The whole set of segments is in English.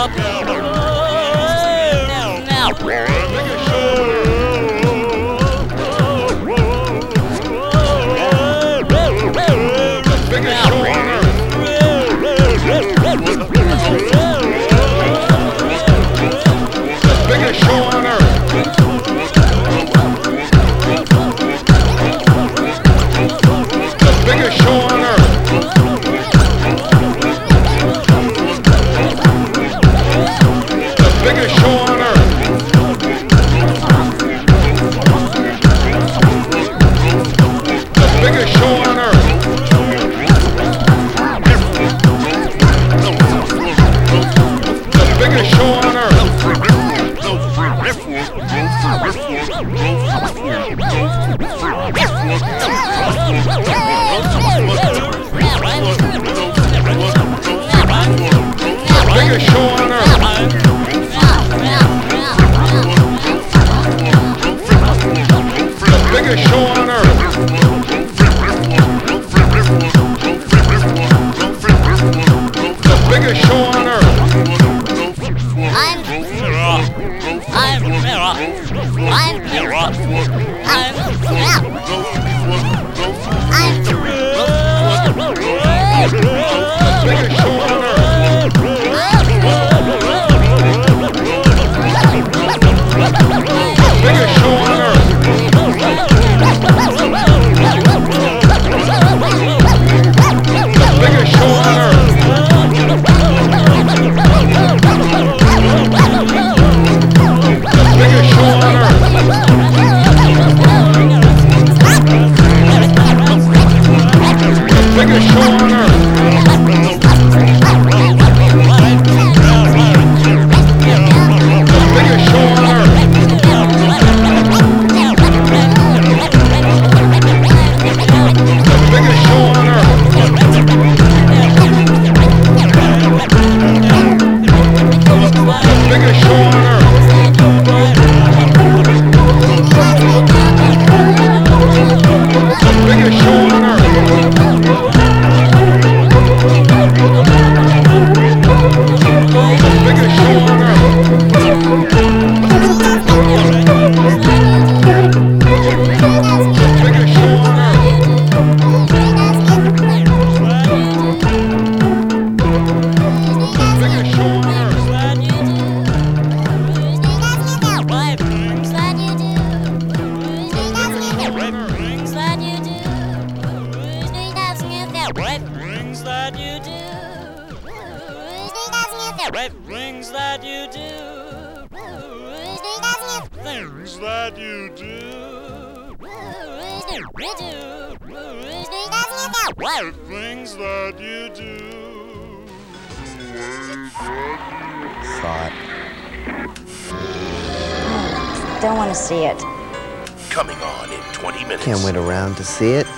Don't want to see it. Coming on in 20 minutes. Can't wait around to see it.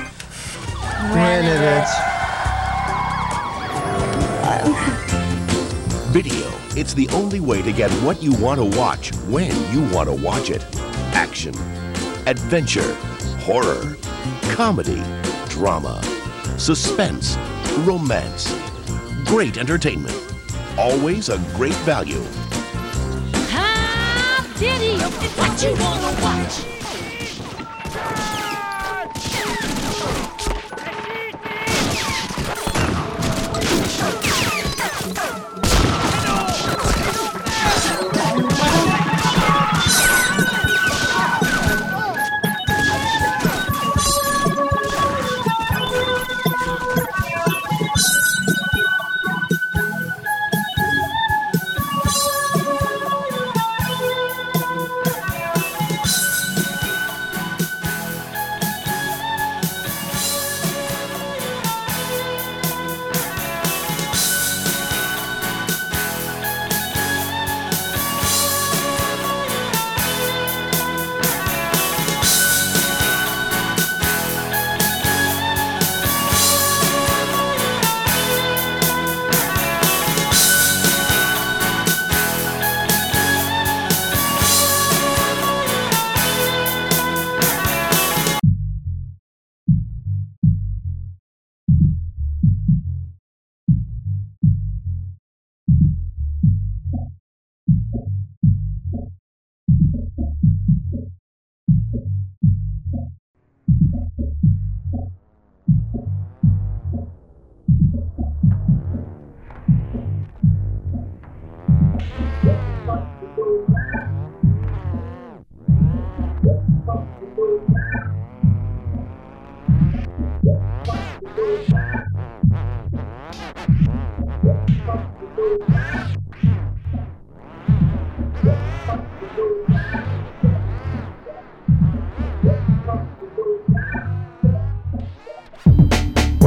Renovich. Video. It's the only way to get what you want to watch when you want to watch it. Action, adventure, horror, comedy, drama, suspense, romance. Great entertainment. Always a great value. Diddy, what you wanna watch?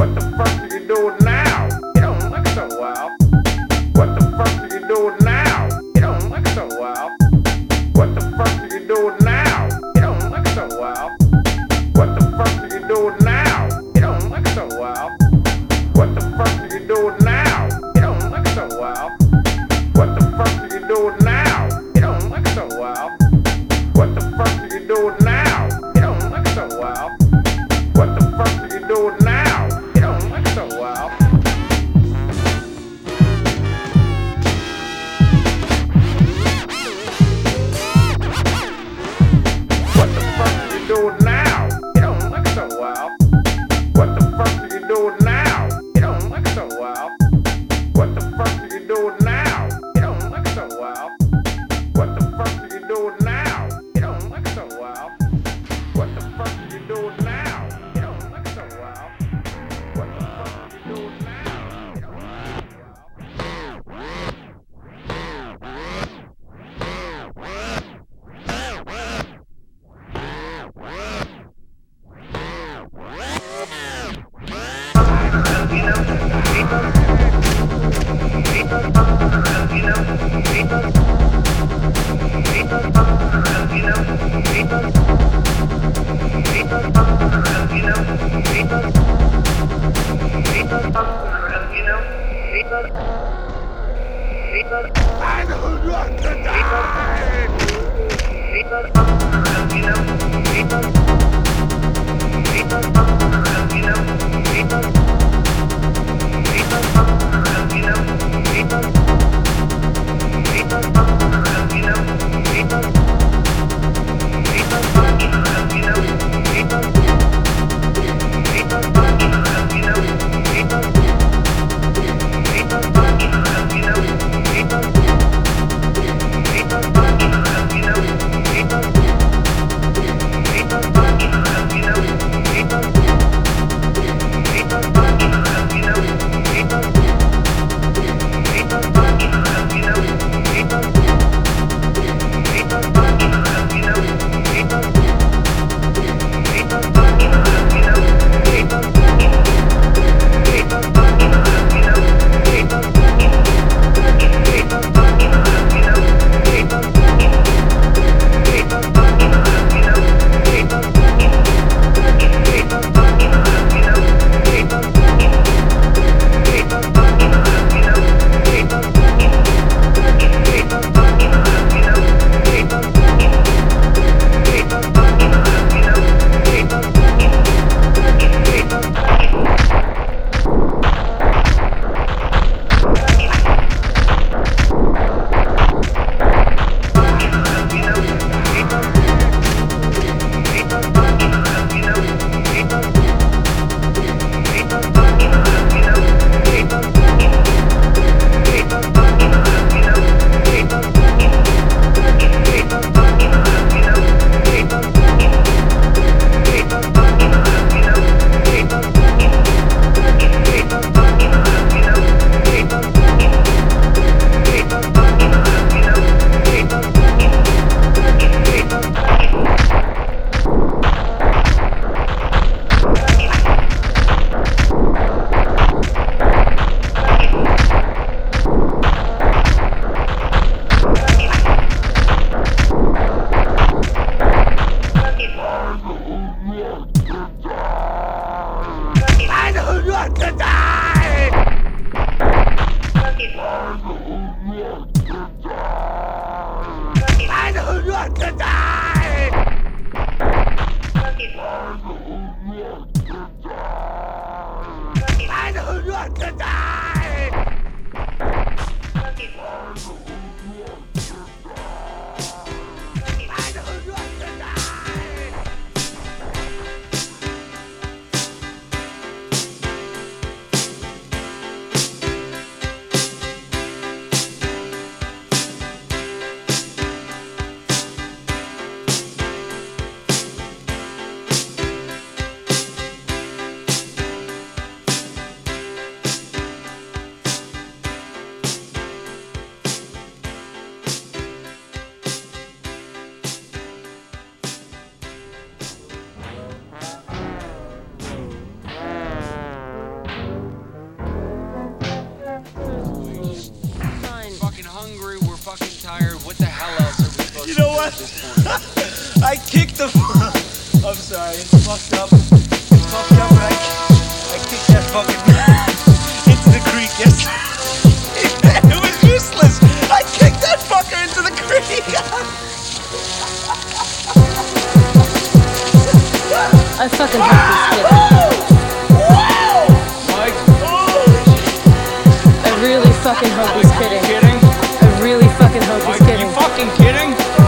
What the fuck are you doing now? You don't look so well. What the fuck are you doing now? You don't look so well. What the fuck are you doing now? You don't look so well. What the fuck are you doing now? You don't look so well. What the fuck are you doing now? You don't look so well. What the fuck are you doing now? You don't look so well. What the fuck are you doing now? You don't look so well. What the fuck are you doing now? You don't look so well. What the fuck are you doing now? You don't look so well. What the fuck are you doing now? You don't look so well. What the fuck are you doing now? You don't look so well. What the fuck are you doing now? You don't look so well. What the fuck are you doing now? You don't look so well. What the fuck are you doing now? You don't look so well. I kicked the. I'm sorry, it's fucked up. It's fucked up, but I kicked that fucking into the creek. Yes, it was useless. I kicked that fucker into the creek. I fucking hope he's kidding. Mike, I really fucking hope he's kidding. kidding? I really fucking hope he's Mike, kidding. you fucking kidding?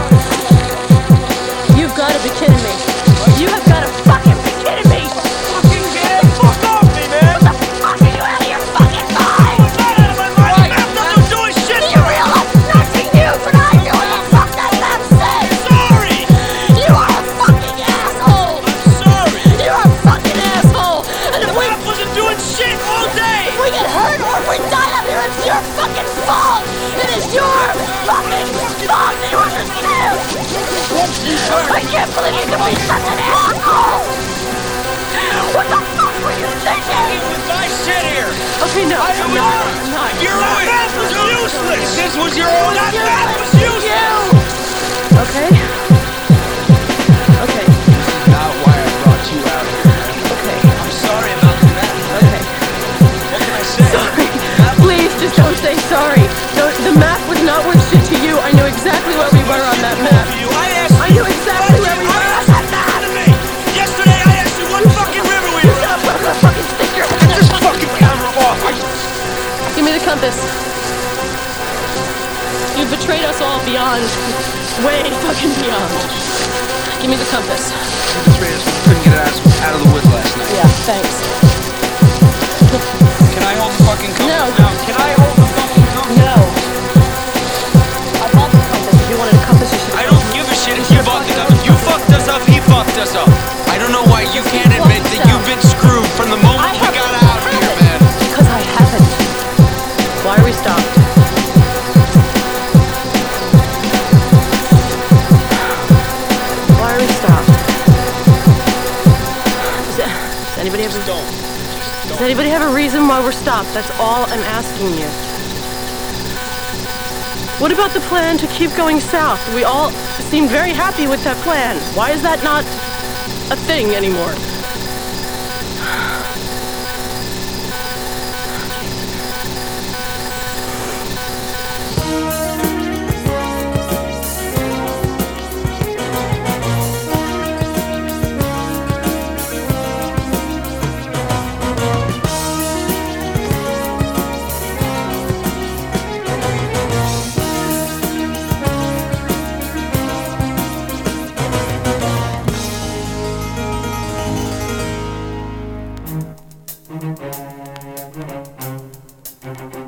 You've gotta be kidding me. You have gotta fucking be kidding me. Fucking kidding? Fuck off me, man. What the fuck are you out of your fucking mind? I'm not out of my mind. Why? I have nothing to do with shit. Do you realize nothing you and I do what the fuck that map says? Sorry. You are a fucking asshole. I'm sorry. You're a fucking asshole. And if we Wasn't doing shit all day. get hurt or if we die out here, it's your fucking fault. It is your fucking fault. Do you understand? I can't believe you can be such an asshole. What the fuck were you thinking? With my shit here. Okay, no, I'm not. Your own map was useless. This was your own. That map was useless. Okay? Okay, Not why I brought you out here. okay, I'm sorry about the map. okay. What can I say? Sorry. Please, just don't say sorry. The map was not worth shit to you. I knew exactly where we were on that map. I knew exactly where we were. Yesterday I asked you what fucking river we were on. I'm gonna fucking stick your Get this fucking camera off. Give me the compass. You betrayed us all beyond, way fucking beyond. Give me the compass. Couldn't get out of the woods last night. Yeah, thanks. Can I hold the fucking compass No. now? Can I hold the fucking compass? No. I bought the compass. If you wanted a compass, you should. I don't give a shit if you bought the compass. You fucked us up, he fucked us up. I don't know why you can't admit that you've been screwed from the moment we got out here, man. Because I haven't. Why are we stopped? Why are we stopped? Does anybody have a, does anybody have a reason why we're stopped? That's all I'm asking you. What about the plan to keep going south? We all seemed very happy with that plan. Why is that not a thing anymore? Thank you.